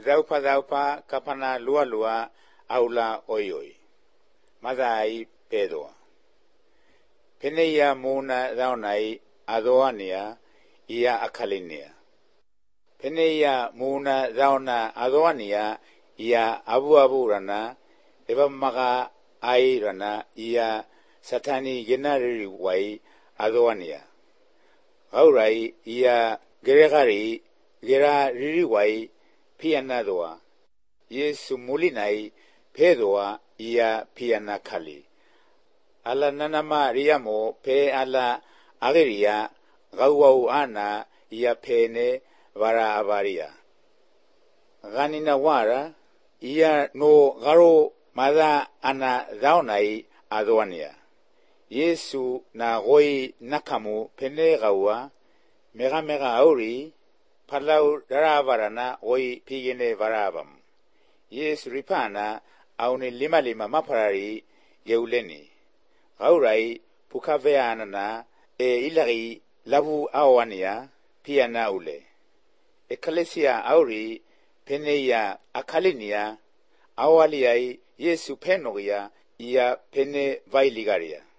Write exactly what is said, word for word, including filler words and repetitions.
Zaupa zaupa kapana lua lua aula oi oi. Mazai pedoa. Peneia muna zaunai adoania ia akalinia. Peneia muna zauna adoania ia abu abu rana eba maga ai rana ia satani genari wai adoania. Gaurai ia geregari gera ririwai piana doa. Yesu mulinai pedoa ia piana kali. Ala nanama riamo pe ala ageria gauau ana ia pene vara avaria. Ganina wara ia no garo mada ana zaunai adoania. Yesu na goi nakamu pene gaua mega mega auri palau daravarana goi pigene varavam. Yesu ripana auni lima lima maparari geuleni. Gaurai pukaveanana e ilari labu awania piana ule. Ekalesia auri peneia akalinia awaliai Yesu penogia ia pene vailigaria.